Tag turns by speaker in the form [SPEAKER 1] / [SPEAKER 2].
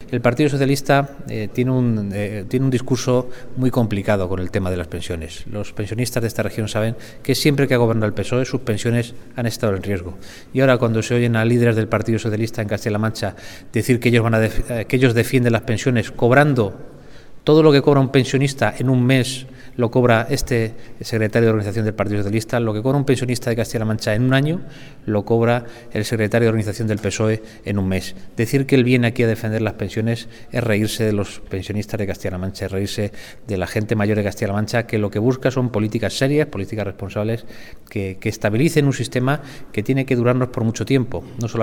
[SPEAKER 1] el Partido Socialista tiene un discurso muy complicado con el tema de las pensiones. Los pensionistas de esta región saben que siempre que ha gobernado el PSOE sus pensiones han estado en riesgo. Y ahora cuando se oyen a líderes del Partido Socialista en Castilla-La Mancha decir que ellos defienden las pensiones cobrando todo lo que cobra un pensionista en un mes, lo cobra este secretario de organización del Partido Socialista, lo que cobra un pensionista de Castilla-La Mancha en un año, lo cobra el secretario de organización del PSOE en un mes. Decir que él viene aquí a defender las pensiones es reírse de los pensionistas de Castilla-La Mancha, es reírse de la gente mayor de Castilla-La Mancha, que lo que busca son políticas serias, políticas responsables, que estabilicen un sistema que tiene que durarnos por mucho tiempo, no solamente